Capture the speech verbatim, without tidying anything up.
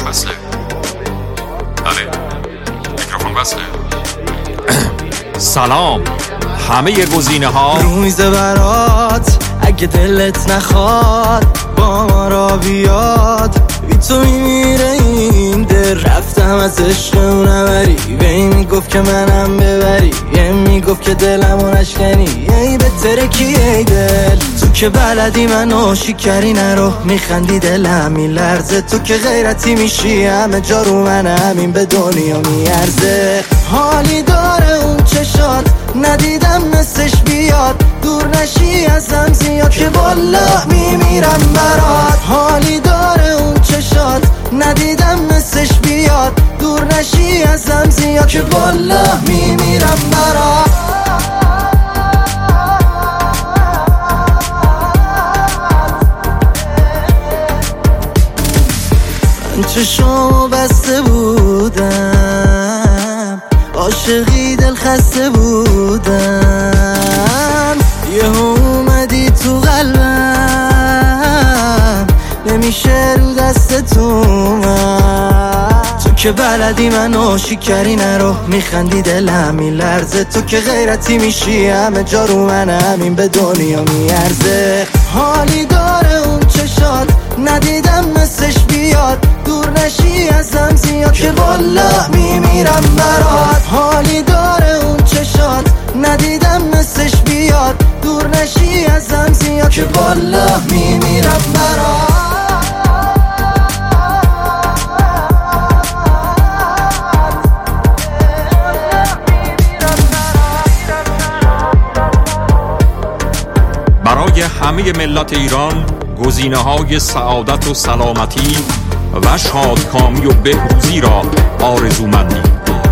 وصله. بله میکروفون وصله. سلام، همه گزینه ها رو میزه برات، اگه دلت نخواد با ما را بیاد. بی تو میمیره این دل، رفتم از عشق اون نبری. بی میگفت که منم ببری، یه میگفت که دلمو نشکنی. ای بهتره کی ای دل، تو که بلدی منو شکری نرو. میخندی دلم میلرزه، تو که غیرتی میشی همه جا رو من، همین به دنیا میارزه. حالی داره اون چشات، ندیدم مثلش بیاد. دور نشی ازم زیاد که والله میمیرم برات. حالی داره اون چشات، ندیدم مثلش بیاد. دور نشی ازم زیاد که والله میمیرم برات. من چشمو بسته بودم، عاشقی دل خسته بودم. یه اومدی تو قلبم، نمیشه رو دست تو من. تو که بلدی منو شکری نرو، میخندی دلم میلرزه. تو که غیرتی میشی همه جا رو من، همین به دنیا میارزه. حالی داره اون چشات، ندیدم مثلش بیاد. دور نشی ازم زیاد که والله میمیرم برات. حالی داره اون چشات، ندیدم مثلش بیاد. دور نشی ازم زیاد که والله میمیرم برات. برای همه ملت ایران گزینه های سعادت و سلامتی و شادکامی و بهروزی را آرزومندیم.